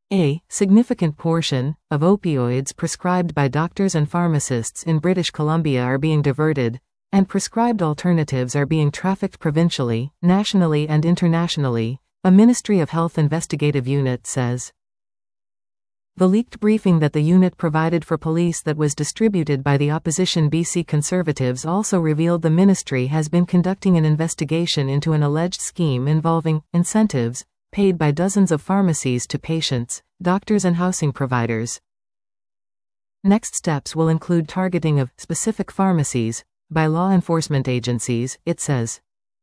A significant portion of opioids prescribed by doctors and pharmacists in British Columbia are being diverted, and prescribed alternatives are being trafficked provincially, nationally and internationally, a Ministry of Health investigative unit says. The leaked briefing that the unit provided for police that was distributed by the opposition BC Conservatives also revealed the ministry has been conducting an investigation into an alleged scheme involving incentives paid by dozens of pharmacies to patients, doctors and housing providers. Next steps will include targeting of specific pharmacies by law enforcement agencies, it says.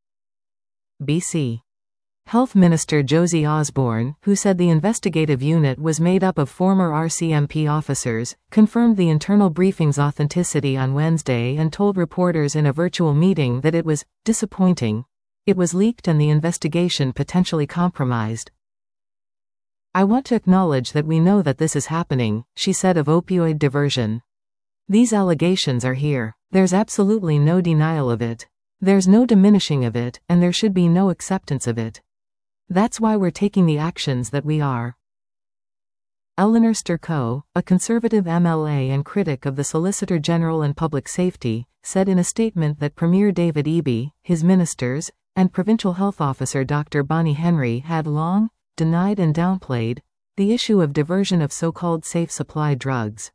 BC Health Minister Josie Osborne, who said the investigative unit was made up of former RCMP officers, confirmed the internal briefing's authenticity on Wednesday and told reporters in a virtual meeting that it was disappointing. It was leaked and the investigation potentially compromised. I want to acknowledge that we know that this is happening, she said of opioid diversion. These allegations are here. There's absolutely no denial of it. There's no diminishing of it, and there should be no acceptance of it. That's why we're taking the actions that we are. Eleanor Sturcot, a Conservative MLA and critic of the Solicitor General and Public Safety, said in a statement that Premier David Eby, his ministers, and Provincial Health Officer Dr. Bonnie Henry had long denied and downplayed the issue of diversion of so-called safe supply drugs.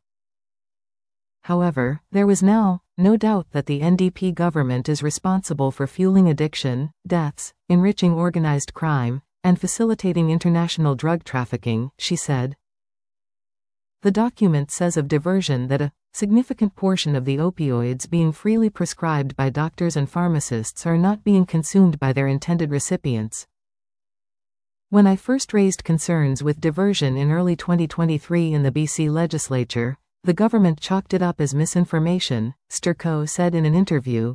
However, there was now no doubt that the NDP government is responsible for fueling addiction, deaths, enriching organized crime, and facilitating international drug trafficking, she said. The document says of diversion that a significant portion of the opioids being freely prescribed by doctors and pharmacists are not being consumed by their intended recipients. When I first raised concerns with diversion in early 2023 in the BC legislature, the government chalked it up as misinformation, Sturcot said in an interview.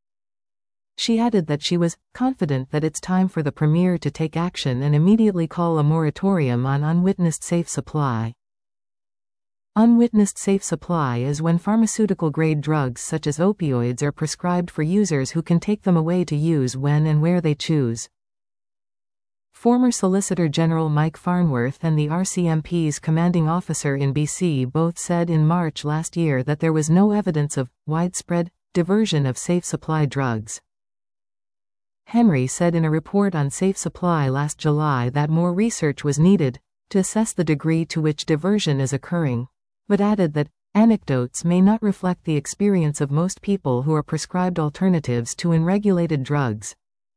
She added that she was confident that it's time for the Premier to take action and immediately call a moratorium on unwitnessed safe supply. Unwitnessed safe supply is when pharmaceutical-grade drugs such as opioids are prescribed for users who can take them away to use when and where they choose. Former Solicitor General Mike Farnworth and the RCMP's commanding officer in BC both said in March last year that there was no evidence of widespread diversion of safe supply drugs. Henry said in a report on safe supply last July that more research was needed to assess the degree to which diversion is occurring, but added that anecdotes may not reflect the experience of most people who are prescribed alternatives to unregulated drugs.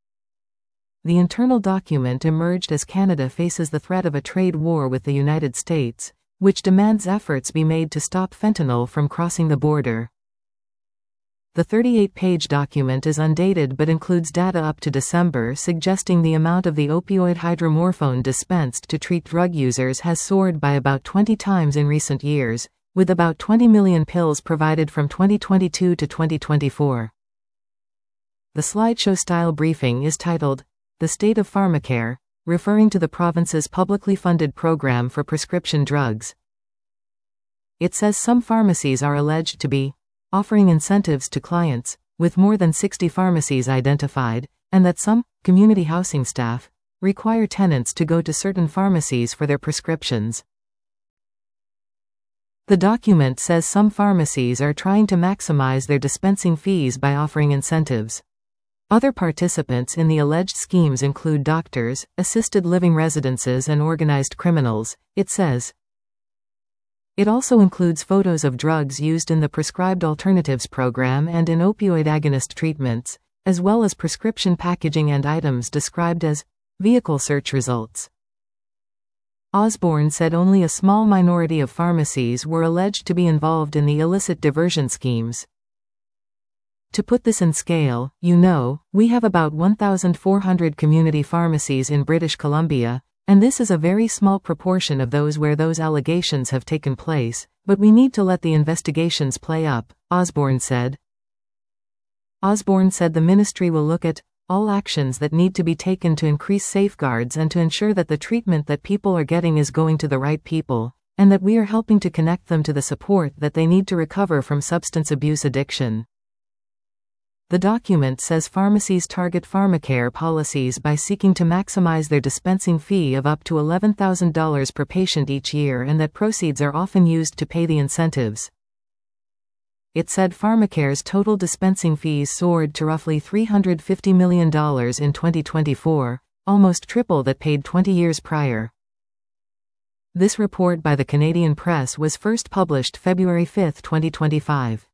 The internal document emerged as Canada faces the threat of a trade war with the United States, which demands efforts be made to stop fentanyl from crossing the border. The 38-page document is undated but includes data up to December suggesting the amount of the opioid hydromorphone dispensed to treat drug users has soared by about 20 times in recent years, with about 20 million pills provided from 2022 to 2024. The slideshow-style briefing is titled, "The State of Pharmacare," referring to the province's publicly funded program for prescription drugs. It says some pharmacies are alleged to be offering incentives to clients, with more than 60 pharmacies identified, and that some community housing staff require tenants to go to certain pharmacies for their prescriptions. The document says some pharmacies are trying to maximize their dispensing fees by offering incentives. Other participants in the alleged schemes include doctors, assisted living residences and organized criminals, it says. It also includes photos of drugs used in the Prescribed Alternatives program and in opioid agonist treatments, as well as prescription packaging and items described as vehicle search results. Osborne said only a small minority of pharmacies were alleged to be involved in the illicit diversion schemes. To put this in scale, we have about 1,400 community pharmacies in British Columbia, and this is a very small proportion of those where those allegations have taken place, but we need to let the investigations play up, Osborne said. Osborne said the ministry will look at all actions that need to be taken to increase safeguards and to ensure that the treatment that people are getting is going to the right people, and that we are helping to connect them to the support that they need to recover from substance abuse addiction. The document says pharmacies target pharmacare policies by seeking to maximize their dispensing fee of up to $11,000 per patient each year, and that proceeds are often used to pay the incentives. It said pharmacare's total dispensing fees soared to roughly $350 million in 2024, almost triple that paid 20 years prior. This report by the Canadian Press was first published February 5, 2025.